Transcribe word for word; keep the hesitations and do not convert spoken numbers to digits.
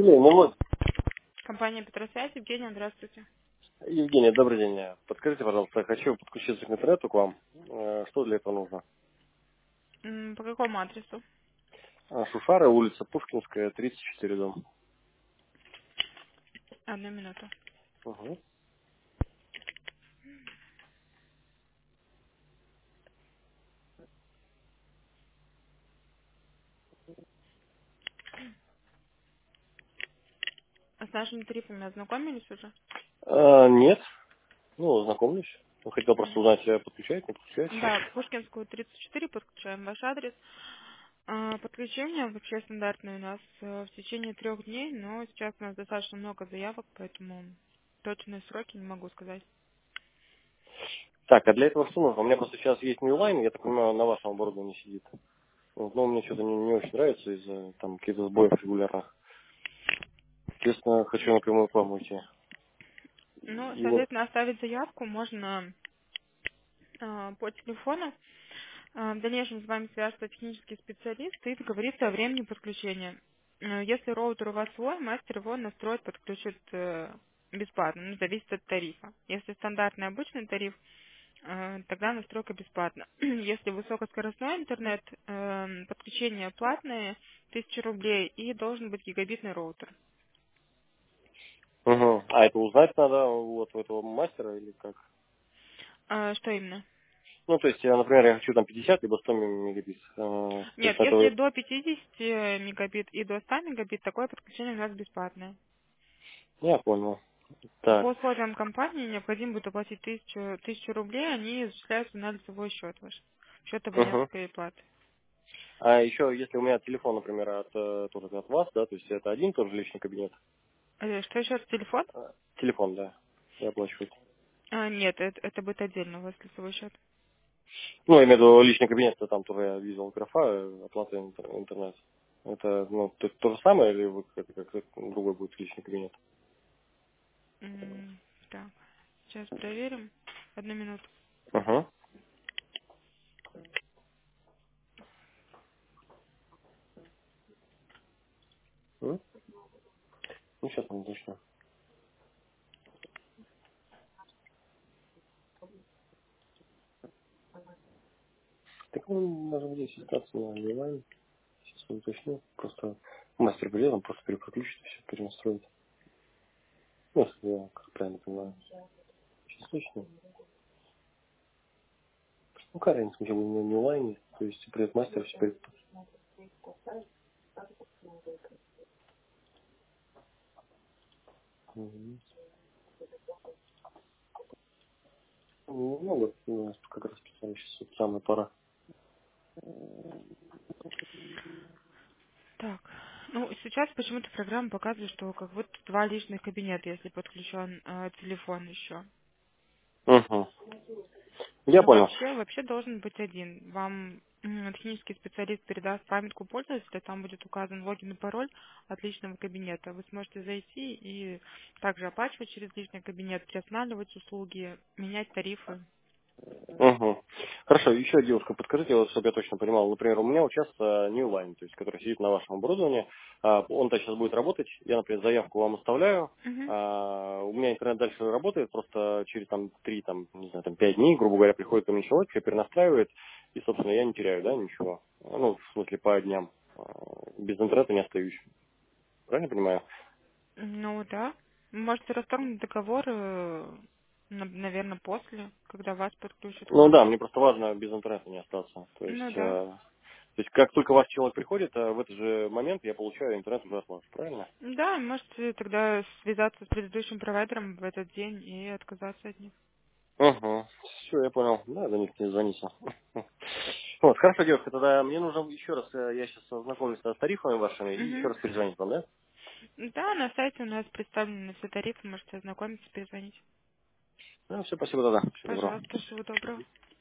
Блин, ну вот, Компания Петросвязь, Евгения, здравствуйте. Евгений, добрый день. Подскажите, пожалуйста, я хочу подключиться к интернету к вам. Э, Что для этого нужно? М, По какому адресу? А, Шушара, улица Пушкинская, тридцать четыре дом. Одну минуту. Угу. А с нашими тарифами ознакомились уже? А, нет, ну, знакомлюсь. Ну, хотел просто М, узнать, э, подключать, не подключать. Да, Пушкинскую тридцать четыре подключаем ваш адрес. А, Подключение вообще стандартное у нас э, в течение трех дней, но сейчас у нас достаточно много заявок, поэтому точные сроки не могу сказать. Так, а для этого что нужно? У меня просто сейчас есть Newline, я так понимаю, на вашем оборудовании сидит. Вот, но мне что-то не, не очень нравится из-за там каких-то сбоев регулярных. Честно, хочу напрямую к вам уйти. Ну, И вот, соответственно, оставить заявку можно а, по телефону. А, В дальнейшем с вами свяжется технический специалист и договорится о времени подключения. Э, Если роутер у вас свой, мастер его настроит, подключит э, бесплатно, ну, зависит от тарифа. Если стандартный обычный тариф, э, тогда настройка бесплатна. Если высокоскоростной интернет, э, подключение платное, тысяча рублей, и должен быть гигабитный роутер. угу. А это узнать надо вот у этого мастера или как? А, Что именно? Ну, то есть, я, например, я хочу там пятьдесят либо сто мегабит. Э, То есть, Нет, это если вы... до пятидесяти мегабит и до ста мегабит, такое подключение у нас бесплатное. Я понял. Так. По условиям компании необходимо будет оплатить тысячу, тысячу рублей, они зачисляются на лицевой счет ваш, счет Угу. абонентской платы. А еще, если у меня телефон, например, от, э, тоже от вас, да, то есть это один тоже личный кабинет. Э, Что еще раз, телефон? А, Телефон, да, я оплачиваю. А, нет, это, это будет отдельно у вас лицевой счет. Ну, я имею в виду личный кабинет, это там тоже я видел графа, э, оплата интер- интернет. Это, ну, то, то же самое или вы как, как другой будет личный кабинет? М, Так, сейчас проверим. Одну минуту. Угу. Ну, сейчас не точно. Так, ну, можем здесь остаться на онлайн. Сейчас не уточню. Просто мастер придет, он просто перепроключит и все перенастроит. Ну, если я как правильно понимаю. Сейчас точно. Ну, какая разница, мы будем не онлайне. То есть придет мастер, все перед... Мгм. Ну, ну, вот у нас как раз специально сейчас вот самая пора. Так, ну, сейчас почему-то программа показывает, что как вот два личных кабинета, если подключен э, телефон еще. Угу. Я Ну, понял. вообще, вообще должен быть один. Вам м, технический специалист передаст памятку пользователя, там будет указан логин и пароль от личного кабинета. Вы сможете зайти и также оплачивать через личный кабинет, приостанавливать услуги, менять тарифы. Угу. Хорошо, еще, девушка, подскажите, вот, чтобы я точно понимал. Например, у меня вот сейчас э, Newline, то есть, который сидит на вашем оборудовании. А, Он-то сейчас будет работать. Я, например, заявку вам оставляю. Мгм. А, У меня интернет дальше работает, просто через там три, там, не знаю, там пять дней, грубо говоря, приходит ко мне человек, все перенастраивает, и, собственно, я не теряю, да, ничего. Ну, в смысле, по дням. А, Без интернета не остаюсь. Правильно понимаю? Ну да. Вы можете расторгнуть договор, наверное, после, когда вас подключат к Ну нам. да, мне просто важно без интернета не остаться. То есть, Ну э, да. то есть как только ваш человек приходит, э, в этот же момент я получаю интернет уже от вас, правильно? Да, можете тогда связаться с предыдущим провайдером в этот день и отказаться от них. Угу. Все, я понял. Да, за них не звоните. Вот, хорошо, девушка, тогда мне нужно еще раз, э, я сейчас ознакомлюсь с тарифами вашими и еще Мгм. раз перезвонить вам, да? Да, на сайте у нас представлены все тарифы, можете ознакомиться, перезвонить. Ну, все, спасибо тогда. Всего доброго. Пожалуйста, всего доброго.